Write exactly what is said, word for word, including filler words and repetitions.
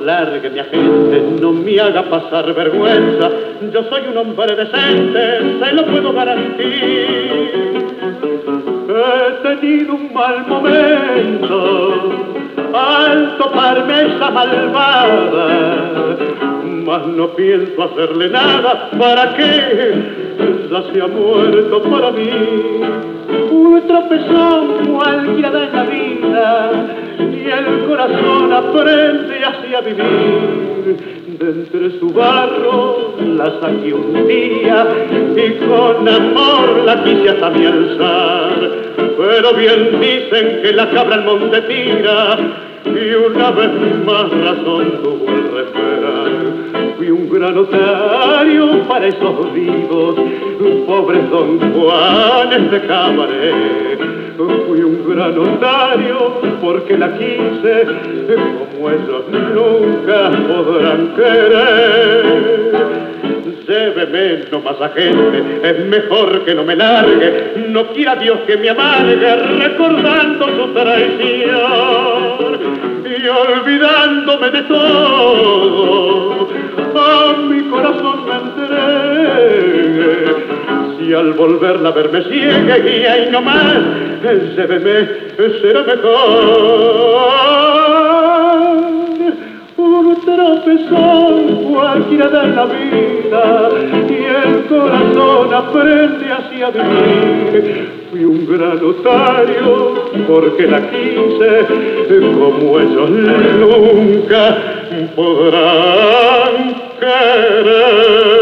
largue mi agente, no me haga pasar vergüenza. Yo soy un hombre decente, se lo puedo garantizar. He tenido un mal momento al toparme esa malvada, mas no pienso hacerle nada. ¿Para qué? Ya se ha muerto para mí. Un tropezón cualquiera da en la vida y el corazón aprende así a vivir. De entre su barro la saqué un día y con amor la quise hasta mi alzar. Pero bien dicen que la cabra al monte tira y una vez más razón tuvo el refrán. Fui un gran otario para esos vivos, pobres don Juanes de cabaret. Fui un gran otario porque la quise como ellos nunca podrán querer. Lléveme nomás a gente, es mejor que no me largue. No quiera Dios que me amargue recordando su traición y olvidándome de todo, a mi corazón me entregue. Si al volverla a ver me ciegue y ahí nomás, lléveme, será mejor. Un tropezón cualquiera da en la vida y el corazón aprende así a vivir. Fui un gran otario porque la quise como ellos nunca podrán querer.